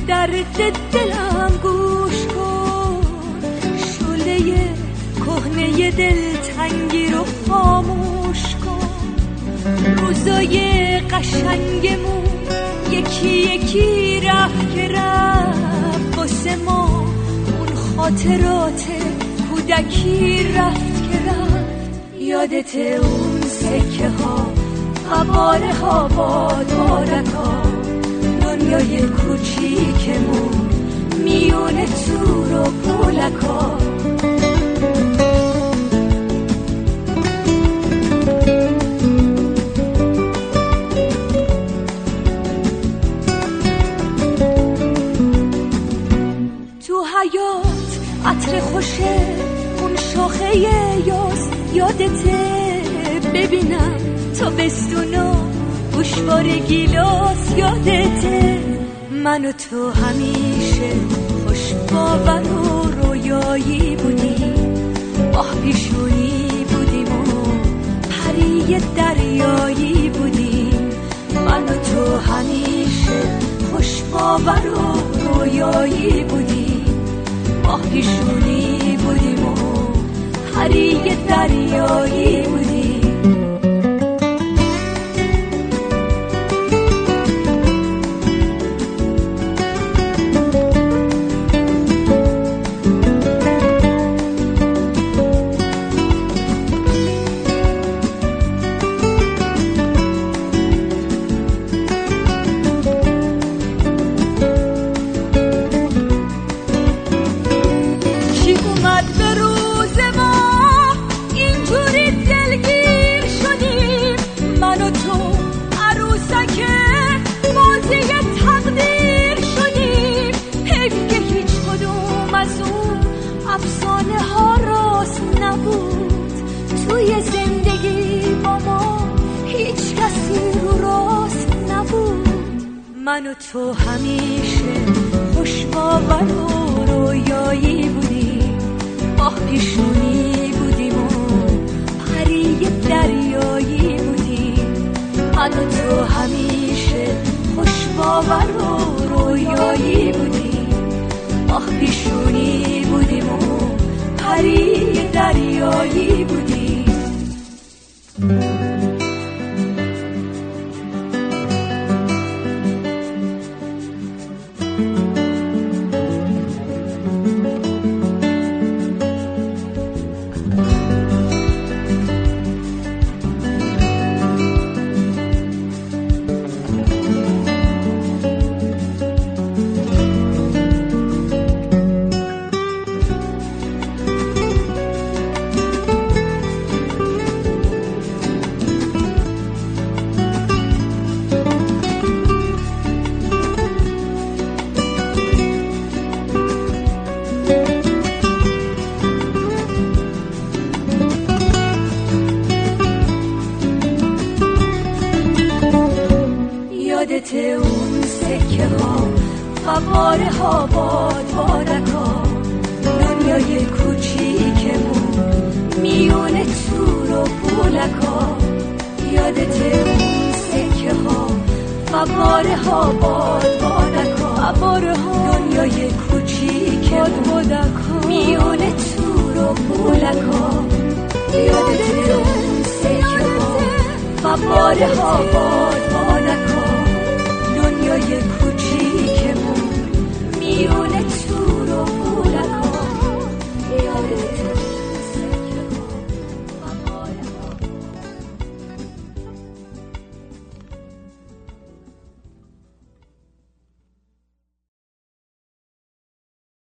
درد دلم گوش کن، شعله کهنه دلتنگی رو خاموش کن. روزای قشنگمون یکی یکی رفت که رفت، واسه ما اون خاطرات کودکی رفت که رفت. یادت اون سکه ها، قواره ها، بادبادک ها، دنیای کوچیکمون، میون تور و پولک ها. تو حیات عطر خوشه اون شاخه یاس، یادته ببینم تابستونا گوشوار گیلاس. یادته من و تو همیشه خوش باور و رویایی بودیم، ماه پیشونی بودیم و پری دریایی بودیم. من و تو همیشه خوش باور و رویایی بودیم، ماه پیشونی بودیم و پری دریایی بودیم. من و تو همیشه خوش باور و رویایی بودیم، ماه پیشونی بودیم و پری دریایی بودیم. من و تو همیشه خوش باور و رویایی بودیم، ماه پیشونی بودیم و پری دریایی بودیم. یادت اون سکه ها، فواره ها، بادبادک ها، دنیای کوچیکمون، میون تور و پولک ها. یادت اون سکه ها، فواره ها، بادبادک ها، دنیای کوچیک بادبادک ها، میون تور و پولک ها. یادت اون سکه ها، فواره ها، بادبادک ها، دنیای کوچیکمون، میون